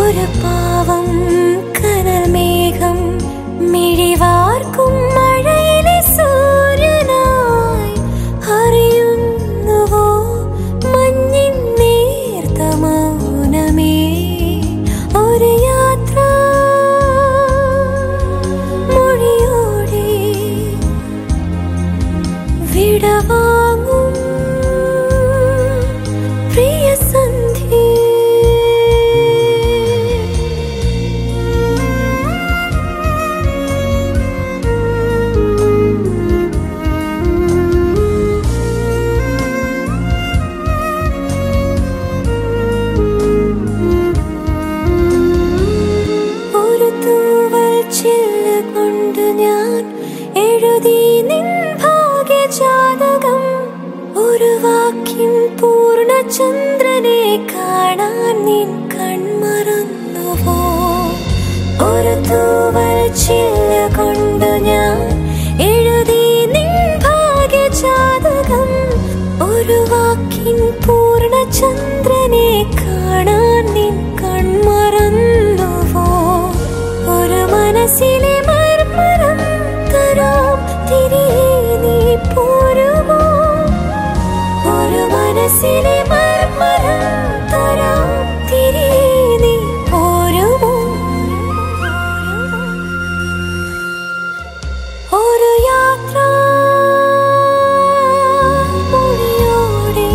ഒരു പാവം കനൽമേഘം മിഴിവാർക്കും മഴയിലെ സൂര്യനായി അറിയുന്നുവോ മഞ്ഞിൻ നേർത്ത മൗനമേ ഒരു യാത്ര മൊഴിയോടെ വിടവാങ്ങും പ്രിയ സന്ധ്യേ. ഒരു തൂവൽ ചില്ല് കൊണ്ട് ഞാൻ എഴുതി നിൻ ഭാഗ്യജാതകം. ഒരു വാക്കിൻ പൂർണ്ണചന്ദ്രനെ കാണാൻ നിൻ കൺമറന്നുവോ? ഒരു തൂവൽ ചില്ല് കൊണ്ട് ഞാൻ എഴുതി നിൻ ഭാഗ്യജാതകം. ഒരു വാക്കിൻ പൂർണ്ണചന്ദ്രനെ കാണാൻ നിൻ കൺമറന്നുവോ? ഒരു മനസ്സിലെ മർമ്മരം തരാം തിരികെ നീ പോരുമോ? ഒരു മനസ്സിലെ മർമ്മരം തരാം തിരികെ നീ പോരുമോ? ഒരു യാത്ര മൊഴിയോടെ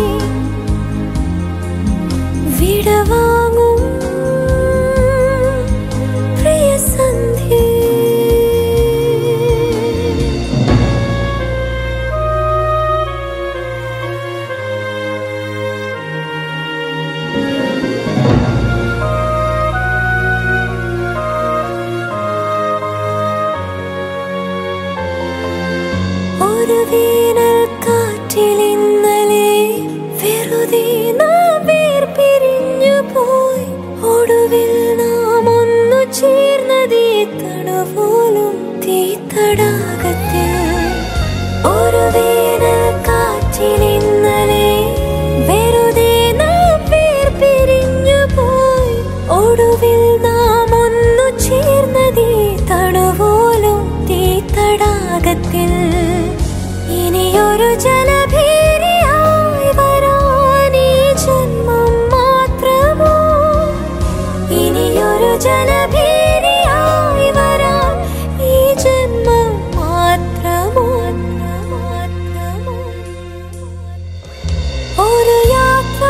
വിടവാങ്ങും പ്രിയ സന്ധ്യേ. ഒരു വേനൽ കാറ്റിൽ ഇന്നലെ വെറുതെ നാം വേർപിരിഞ്ഞു പോയി. ഒടുവിൽ നാം ഒന്നു ചേർന്നതേ തണുപോലും തീത്തടാകത്തിൽ. ഒരു വേനൽ കാറ്റിൽ ഇന്നലെ വെറുതെ നാം വേർപിരിഞ്ഞു പോയി. ഒടുവിൽ നാം ഒന്നു ചേർന്നതേ തണുപോലും തീത്തടാകത്തിൽ. ഇനിയൊരു ജലഭീരിയായി വരാൻ ഈ ജന്മം മാത്രമോ? ഇനിയൊരു ജലഭീരിയായി വരാൻ ഈ ജന്മം മാത്രമോ? ഒരു യാത്ര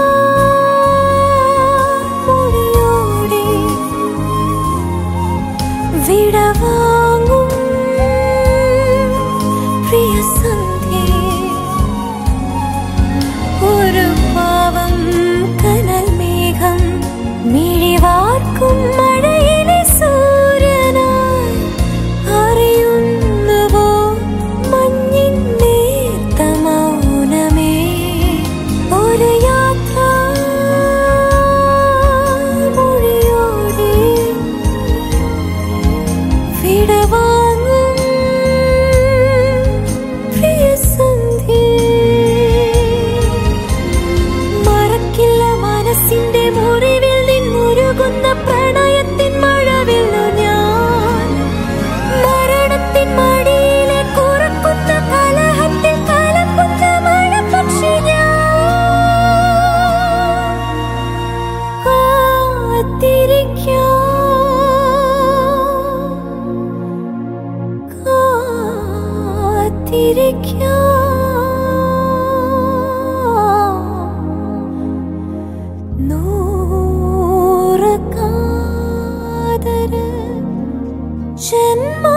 മൊഴിയോടെ വിടവാങ്ങും പ്രിയ സന്ധ്യേ. ഒരു പാവം കനൽമേഘം മിഴിവാർക്കും മഴയിലെ സൂര്യനായി അറിയുന്നുവോ മഞ്ഞിൻ നേർത്ത മൗനമേ ഒരു യാത്ര മൊഴിയോടെ വിടവാങ്ങും പ്രിയ സന്ധ്യേ. മറക്കില്ല മനസ്സിന്റെ മുറിവിൽ നിന്നൊരുകുന്ന പ്രണയത്തിൻ മഴവില്ലു ഞാൻ. മരണത്തിൻ മടിയിലെ കുറുക്കുന്ന കലഹത്തിൽ കലക്കുന്ന മഴപക്ഷി ഞാൻ. കാത്തിരിക്കാം നൂറ് കാതര ജന്മ